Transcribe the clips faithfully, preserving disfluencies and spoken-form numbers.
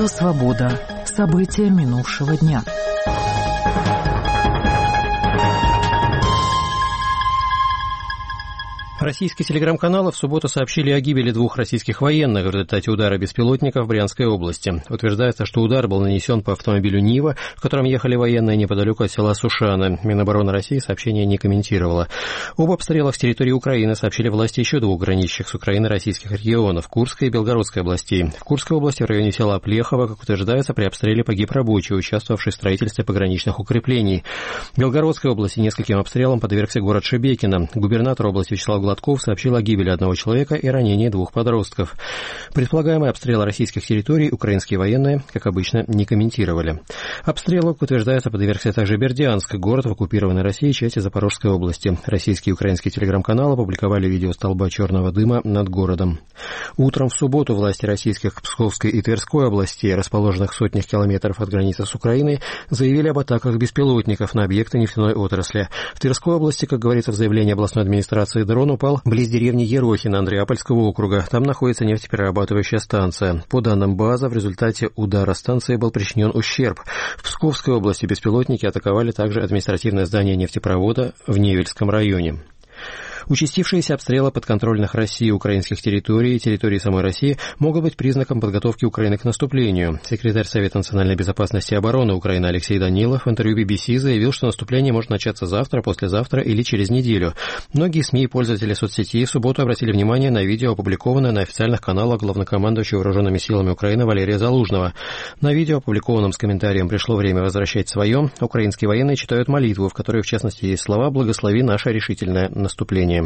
Радио «Свобода». События минувшего дня. Российские телеграм-каналы в субботу сообщили о гибели двух российских военных в результате удара беспилотника в Брянской области. Утверждается, что удар был нанесен по автомобилю «Нива», в котором ехали военные неподалеку от села Сушаны. Минобороны России сообщение не комментировало. Об обстрелах с территории Украины сообщили власти еще двух граничащих с Украиной российских регионов – Курской и Белгородской областей. В Курской области в районе села Плехово, как утверждается, при обстреле погиб рабочий, участвовавший в строительстве пограничных укреплений. В Белгородской области нескольким обстрелам подвергся город Шебекино. Губернатор области Вячеслав Гладков сообщил о гибели одного человека и ранении двух подростков. Предполагаемый обстрел российских территорий украинские военные, как обычно, не комментировали. Обстрелу, как утверждается, подвергся также Бердянск, город в оккупированной Россией части Запорожской области. Российские и украинские телеграм-каналы опубликовали видео столба черного дыма над городом. Утром в субботу власти российских Псковской и Тверской областей, расположенных в сотнях километров от границы с Украиной, заявили об атаках беспилотников на объекты нефтяной отрасли. В Тверской области, как говорится в заявлении областной администрации, дрон упал близ деревни Ерохино Андреапольского округа. Там находится нефтеперерабатывающая станция. По данным БАЗа, в результате удара станции был причинен ущерб. В Псковской области беспилотники атаковали также административное здание нефтепровода в Невельском районе. Участившиеся обстрелы подконтрольных России украинских территорий и территории самой России могут быть признаком подготовки Украины к наступлению. Секретарь Совета национальной безопасности и обороны Украины Алексей Данилов в интервью би би си заявил, что наступление может начаться завтра, послезавтра или через неделю. Многие СМИ и пользователи соцсетей в субботу обратили внимание на видео, опубликованное на официальных каналах главнокомандующего вооруженными силами Украины Валерия Залужного. На видео, опубликованном с комментарием «Пришло время возвращать свое», украинские военные читают молитву, в которой, в частности, есть слова «Благослови наше решительное наступление».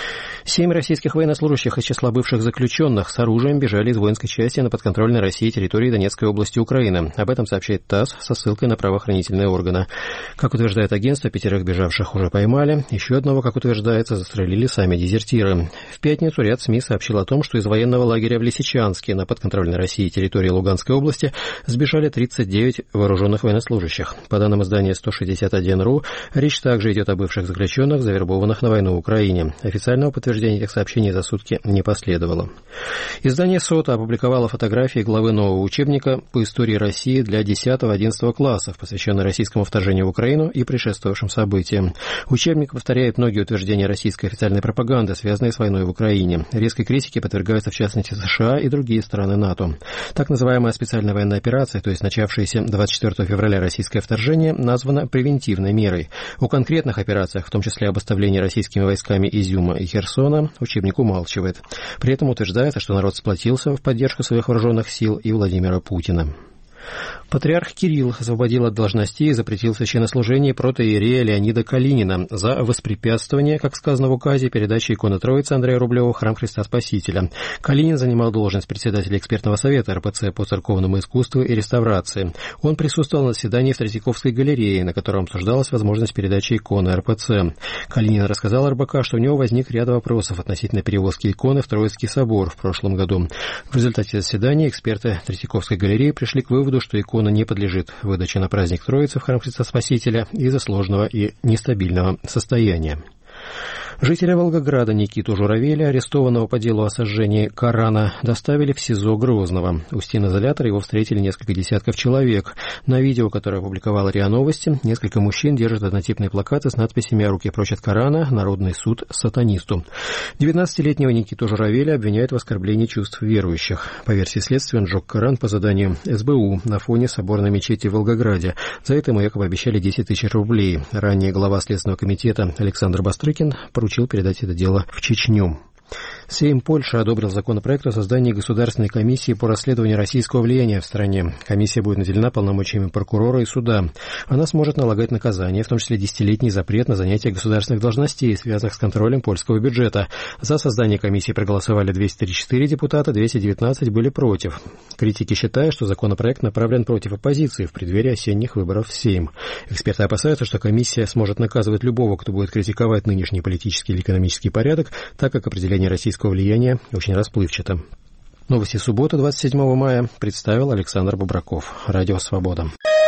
Семь российских военнослужащих из числа бывших заключенных с оружием бежали из воинской части на подконтрольной России территории Донецкой области Украины. Об этом сообщает ТАСС со ссылкой на правоохранительные органы. Как утверждает агентство, пятерых бежавших уже поймали. Еще одного, как утверждается, застрелили сами дезертиры. В пятницу ряд СМИ сообщил о том, что из военного лагеря в Лисичанске на подконтрольной России территории Луганской области сбежали тридцать девять вооруженных военнослужащих. По данным издания сто шестьдесят один точка ру, речь также идет о бывших заключенных, завербованных на войну в Украине. Официального подтверждения этих сообщений за сутки не последовало. Издание СОТА опубликовало фотографии главы нового учебника по истории России для десятого-одиннадцатого классов, посвященный российскому вторжению в Украину и предшествовавшим событиям. Учебник повторяет многие утверждения российской официальной пропаганды, связанные с войной в Украине. Резкой критике подвергаются в частности США и другие страны НАТО. Так называемая специальная военная операция, то есть начавшаяся двадцать четвёртого февраля российское вторжение, названа превентивной мерой. О конкретных операциях, в том числе об оставлении российскими войсками Изюма и Херсона, учебник умалчивает. При этом утверждается, что народ сплотился в поддержку своих вооруженных сил и Владимира Путина. Патриарх Кирилл освободил от должностей и запретил священнослужение протоиерея Леонида Калинина за воспрепятствование, как сказано в указе, передачи иконы Троицы Андрея Рублева в храм Христа Спасителя. Калинин занимал должность председателя экспертного совета эр пэ цэ по церковному искусству и реставрации. Он присутствовал на заседании в Третьяковской галерее, на котором обсуждалась возможность передачи иконы эр пэ цэ. Калинин рассказал эр бэ ка, что у него возник ряд вопросов относительно перевозки иконы в Троицкий собор в прошлом году. В результате заседания эксперты Третьяковской галереи пришли к выводу, что икона не подлежит выдаче на праздник Троицы в храм Христа Спасителя из-за сложного и нестабильного состояния. Жителя Волгограда Никиту Журавеля, арестованного по делу о сожжении Корана, доставили в СИЗО Грозного. У стен изолятора его встретили несколько десятков человек. На видео, которое опубликовала РИА Новости, несколько мужчин держат однотипные плакаты с надписями «Руки прочь от Корана», «Народный суд сатанисту». девятнадцатилетнего Никиту Журавеля обвиняют в оскорблении чувств верующих. По версии следствия, он сжег Коран по заданию эс бэ у на фоне соборной мечети в Волгограде. За это ему якобы обещали десять тысяч рублей. Ранее глава Следственного комитета Александр Бастрыкин поручил передать это дело в Чечню. Сейм Польши одобрил законопроект о создании Государственной комиссии по расследованию российского влияния в стране. Комиссия будет наделена полномочиями прокурора и суда. Она сможет налагать наказания, в том числе десятилетний запрет на занятие государственных должностей, связанных с контролем польского бюджета. За создание комиссии проголосовали двести тридцать четыре депутата, двести девятнадцать были против. Критики считают, что законопроект направлен против оппозиции в преддверии осенних выборов в Сейм. Эксперты опасаются, что комиссия сможет наказывать любого, кто будет критиковать нынешний политический или экономический порядок, так как определение российского влияния очень расплывчато. Новости субботы, двадцать седьмого мая, представил Александр Бобраков. Радио «Свобода».